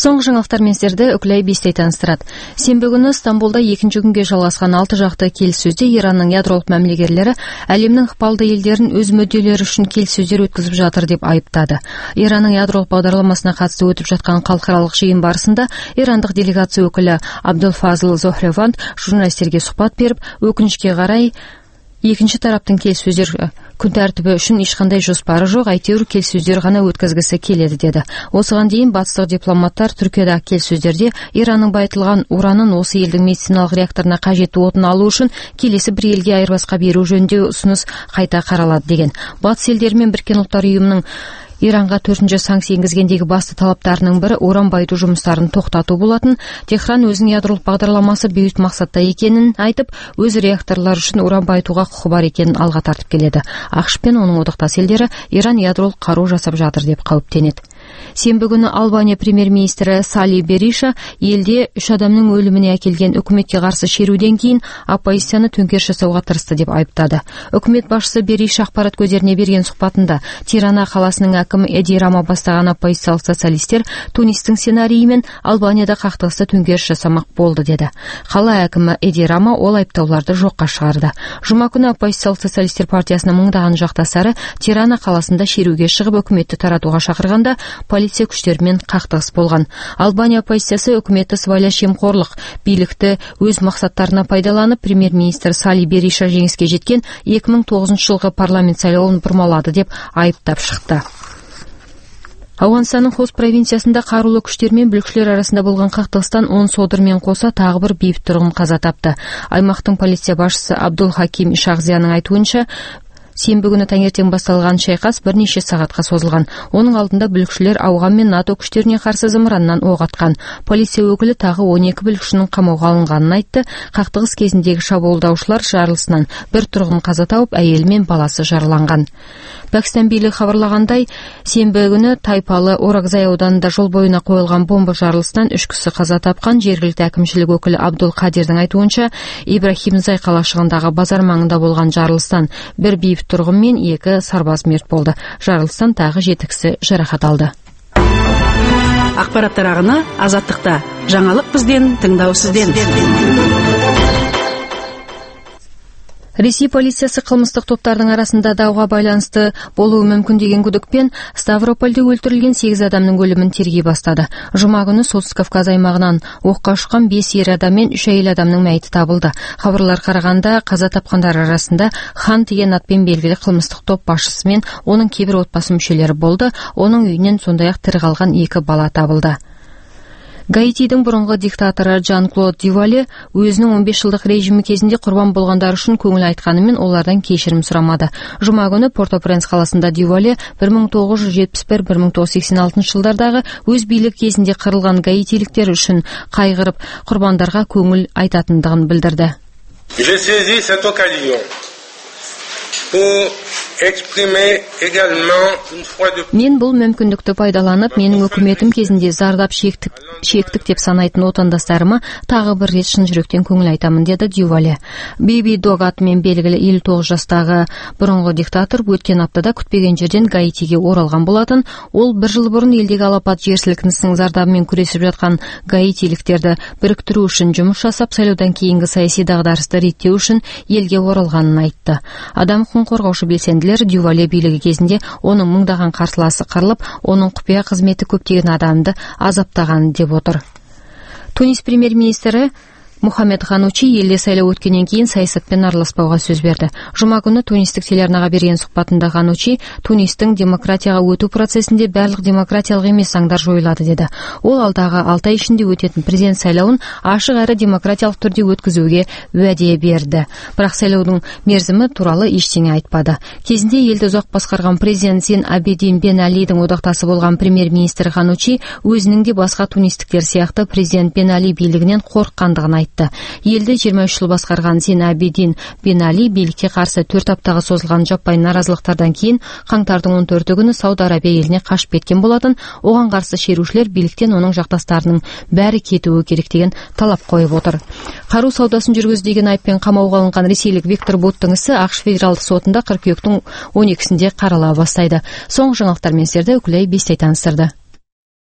Соңғы жаңалықтармен сіздерді Үкілай Бестай таныстырады. Сенбі күні Стамбулда екінші күнге жалғасқан 6 жақты келіссөзде Иранның ядролық мәмілегерлері әлемнің ықпалды елдерін өз мүдделері үшін келіссөздер өткізіп жатыр деп айыптады. Иранның ядролық бағдарламасына қатысты өтіп жатқан халықаралық жиын барысында ирандық делегация өкілі Абдулфазл Зохреванд журналистерге сұхбат беріп, өкінішке қарай екінші тараптың келіссөздер күн тәртібі үшін ешқандай жоспары жоқ, әйтеуір келіссөздер ғана өткізгісі келеді деді. Осыған дейін батыстық дипломаттар Түркиядағы келіссөздерде Иранның байытылған уранын осы елдің медициналық реакторына қажетті отын алу үшін келесі бір елге айырбасқа беру жөнінде ұсыныс қайта қаралады деген. Батыс елдері мен Біріккен ұлттар ұйымының Иранға 4-ші санкция енгізгендегі басты талаптарының бірі уран байыту жұмыстарын тоқтату болатын. Техран өзінің ядролық бағдарламасы бейбіт мақсатта екенін айтып, өз реакторлары үшін уран байытуға құқы бар екенін алға тартып келеді. ақш пен оның одақтас елдері Иран ядролық қару жасап жатыр деп қауіптенеді. Сенбі күні Албания премьер-министрі Сали Бериша елде 3 адамның өліміне әкелген үкіметке қарсы шеруден кейін оппозицияны төңкеріс жасауға тырысты деп айыптады. Үкімет басшысы Бериша ақпарат көздеріне берген сұхбатында Тирана қаласының әкімі Эди Рама бастаған оппозициялық социалистер Тунистің сценарийімен Албанияда қақтығысты төңкеріс жасамақ болды деді. Қала әкімі Эди Рама ол айыптауларды жоққа шығарды. Жұма күні оппозициялық социалистер партиясының мыңдаған жақтастары Тирана қаласында шеруге шығып үкіметті таратуға шақырғанда полиция күштерімен қақтығыс болған. Албания оппозициясы үкіметті сыбайлас жемқорлық билікті өз мақсаттарына пайдаланып, премьер-министр Сали Бериша жеңіске жеткен 2009 жылғы парламент сайлауын бұрмалады деп айыптап шықты. Ауғанстанның Хост провинциясында қарулы күштер мен бүлікшілер арасында болған қақтығыстан 10 содырмен қоса тағы бір бейбіт тұрғын қаза тапты. Аймақтың полиция басшысы Абдул Хаким Ишағзияның айтуынша, сенбі күні таңертең басталған шайқас бірнеше сағатқа созылған. Оның алдында бүлікшілер ауған мен НАТО күштеріне қарсы зымыраннан оқ атқан. Полиция өкілі тағы 12 бүлікшінің қамауға алынғанын айтты. Қақтығыс кезіндегі шабуылдаушылар жарылысынан бір тұрғын қаза тауып, әйелі мен баласы жараланған. Пәкістан билігі хабарлағандай, сенбі күні Тайпалы Оракзай ауданында жол бойына қойылған бомба жарылысынан 3 кісі қаза тапқан. Жергілікті әкімшілік өкілі Абдул Қадирдің айтуынша, Ибрахимзай қалашығындағы базар маңында болған жарылыстан бір бейбіт тұрғын мен 2 сарбаз мерт болды. Жарылыстан тағы 7 кісі жарақат алды. Ақпараттар ағыны Азаттықта. Жаңалық бізден, тыңдау сізден. Ресей полициясы қылмыстық топтардың арасында дауға байланысты болуы мүмкін деген күдікпен Ставропольде өлтірілген 8 адамның өлімін тергей бастады. Жұма күні Солтүстік Кавказ аймағынан оққа ұшқан 5 ер адам мен 3 әйел адамның мәйіті табылды. Хабарлар қарағанда қаза тапқандар арасында Хан деген атпен белгілі қылмыстық топ басшысы мен оның кейбір отбасы мүшелері болды. Оның үйінен сондай-ақ тірі қалған 2 бала табылды. Гаитидің бұрынғы диктаторы Жан-Клод Дювале өзінің 15 жылдық режимі кезінде құрбан болғандар үшін көңіл айтқанымен олардан кешірім сұрамады. Жұма күні Порто-Пренс қаласында Дювале 1971-1986 жылдардағы өз билік кезінде қырылған гаитиліктер үшін қайғырып, құрбандарға көңіл айтатындығын білдірді. Мен бұл мүмкіндікті пайдаланып, менің үкіметім кезінде зардап шектік деп санайтын отандастарыма тағы бір рет шын жүректен көңіл айтамын, деді Дювале. Биби Дог атымен белгілі 59 жастағы бұрынғы диктатор өткен аптада күтпеген жерден Гаитиге оралған болатын. Ол 1 жыл бұрын елдегі алапат жер сілкінісінің зардабымен күресіп жатқан гаитиліктерді біріктіру үшін жұмыс жасап, сайлаудан кейінгі саяси дағдарысты реттеу үшін елге оралғанын айтты. Адам құқығын қорғаушы белсенділер Дювале билігі кезінде оның мыңдаған қарсыласы қырылып, оның құпия қызметі көптеген адамды азаптаған деп отыр. Тунис премьер-министрі Мухаммед Ханучи елде сайлау өткеннен кейін саясатпен араласпауға сөз берді. Жұма күні тунистік телеарнаға берген сұхбатында Ханучи Тунистің демократияға өту процесінде барлық демократиялық емес заңдар жойылады деді. Ол алдағы 6 ай ішінде өтетін президент сайлауын ашық әрі демократиялық түрде өткізуге уәде берді. Бірақ сайлаудың мерзімі туралы ештеңе айтпады. Кезінде елді ұзақ басқарған президент Зейн Абидин Бен Алидің одақтасы болған премьер-министр Ханучи өзінің де басқа тунистіктер сияқты президент Бен Али билігінен қорыққандығын айтты. Елді 23 жыл басқарған Зейн Абидин Бен Али билікке қарсы 4 аптаға созылған жаппай наразылықтардан кейін қаңтардың 14 күні Сауд Арабия еліне қашып кеткен болатын. Оған қарсы шерушілер биліктен оның жақтастарының бәрі кетуі керек деген талап қойып отыр. Қару саудасын жүргізді деген айыппен қамауға алынған ресейлік Виктор Боттың ісі ақш федералдық сотында қыркүйектің 12-сінде қарала бастайды. Соңғы жаңалықтармен сіздерді Үкілай Бестай таныстырды.